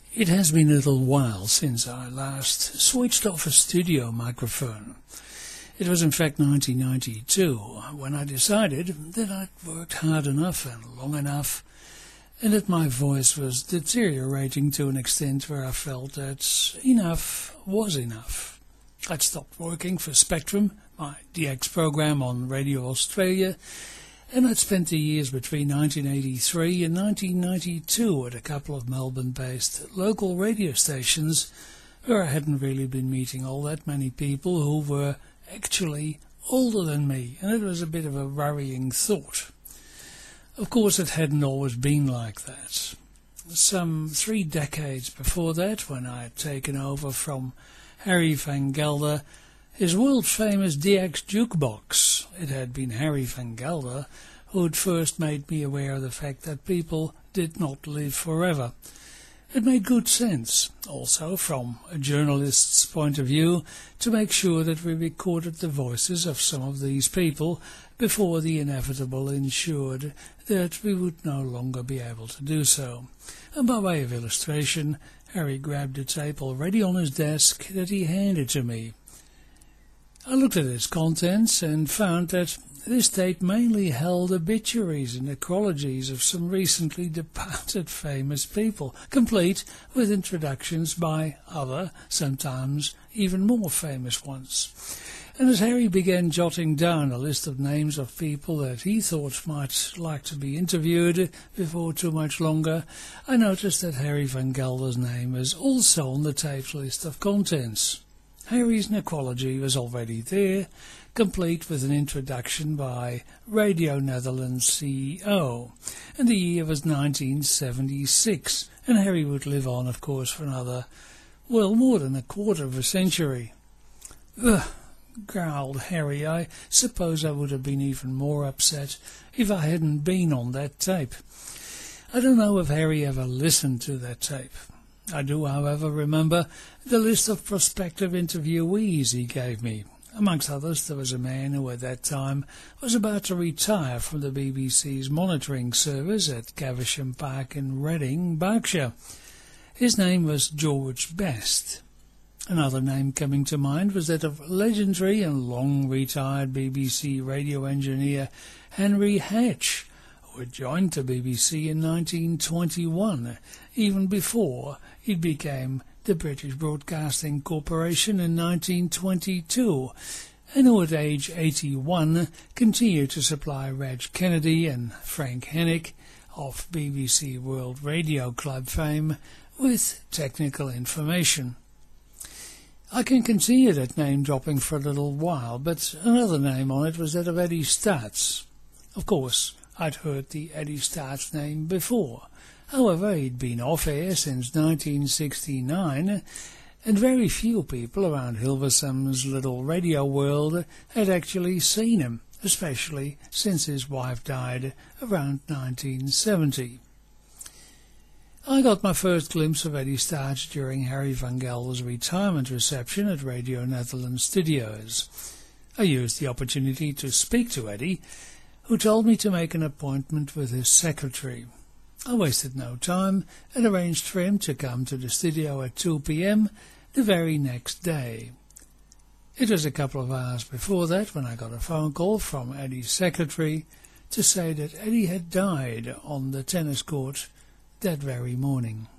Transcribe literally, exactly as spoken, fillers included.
It has been a little while since I last switched off a studio microphone. It was in fact nineteen ninety-two when I decided that I'd worked hard enough and long enough and that my voice was deteriorating to an extent where I felt that enough was enough. I'd stopped working for Spectrum, my D X program on Radio Australia, and I'd spent the years between nineteen eighty-three and nineteen ninety-two at a couple of Melbourne-based local radio stations where I hadn't really been meeting all that many people who were actually older than me, and it was a bit of a worrying thought. Of course, it hadn't always been like that. Some three decades before that, when I had taken over from Harry Van Gelder his world-famous D X jukebox, it had been Harry Van Gelder who had first made me aware of the fact that people did not live forever. It made good sense, also from a journalist's point of view, to make sure that we recorded the voices of some of these people before the inevitable ensured that we would no longer be able to do so. And by way of illustration, Harry grabbed a tape already on his desk that he handed to me. I looked at its contents and found that this tape mainly held obituaries and necrologies of some recently departed famous people, complete with introductions by other, sometimes even more famous ones. And as Harry began jotting down a list of names of people that he thought might like to be interviewed before too much longer, I noticed that Harry Van Gelder's name was also on the tape's list of contents. Harry's necrology was already there, complete with an introduction by Radio Netherlands C E O, and the year was nineteen seventy-six, and Harry would live on, of course, for another, well, more than a quarter of a century. Ugh, growled Harry, I suppose I would have been even more upset if I hadn't been on that tape. I don't know if Harry ever listened to that tape. I do, however, remember the list of prospective interviewees he gave me. Amongst others, there was a man who at that time was about to retire from the B B C's monitoring service at Caversham Park in Reading, Berkshire. His name was George Best. Another name coming to mind was that of legendary and long-retired B B C radio engineer Henry Hatch, who had joined the B B C in nineteen twenty-one, even before it became the British Broadcasting Corporation in nineteen twenty-two, and who at age eighty-one continued to supply Reg Kennedy and Frank Hennick of B B C World Radio Club fame with technical information. I can continue that name-dropping for a little while, but another name on it was that of Eddie Staats. Of course, I'd heard the Eddie Staats name before. However, he'd been off-air since nineteen sixty-nine, and very few people around Hilversum's little radio world had actually seen him, especially since his wife died around nineteen seventy. I got my first glimpse of Eddie Staats during Harry Van Gelder's retirement reception at Radio Netherlands Studios. I used the opportunity to speak to Eddie, who told me to make an appointment with his secretary. I wasted no time and arranged for him to come to the studio at two p m the very next day. It was a couple of hours before that when I got a phone call from Eddie's secretary to say that Eddie had died on the tennis court that very morning.